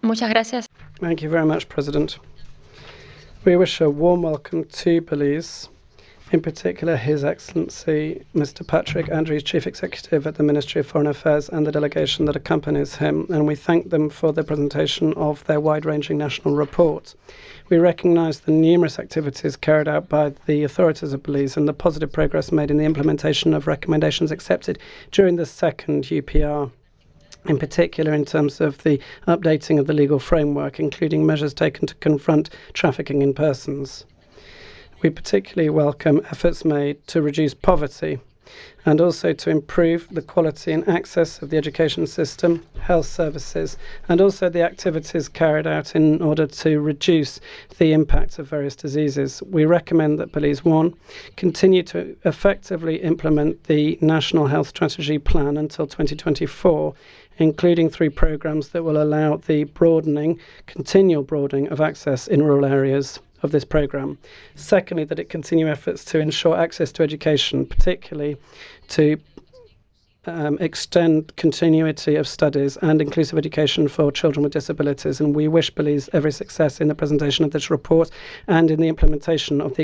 Muchas gracias. Thank you very much, President. We wish a warm welcome to Belize, in particular His Excellency Mr. Patrick Andrews, Chief Executive at the Ministry of Foreign Affairs, and the delegation that accompanies him, and we thank them for the presentation of their wide-ranging national report. We recognise the numerous activities carried out by the authorities of Belize and the positive progress made in the implementation of recommendations accepted during the second UPR. In particular, in terms of the updating of the legal framework, including measures taken to confront trafficking in persons. We particularly welcome efforts made to reduce poverty and also to improve the quality and access of the education system, health services, and also the activities carried out in order to reduce the impact of various diseases. We recommend that Belize 1 continue to effectively implement the National Health Strategy Plan until 2024, including 3 programs that will allow the continual broadening of access in rural areas of this program. Secondly, that it continue efforts to ensure access to education, particularly to extend continuity of studies and inclusive education for children with disabilities. And we wish Belize every success in the presentation of this report and in the implementation of the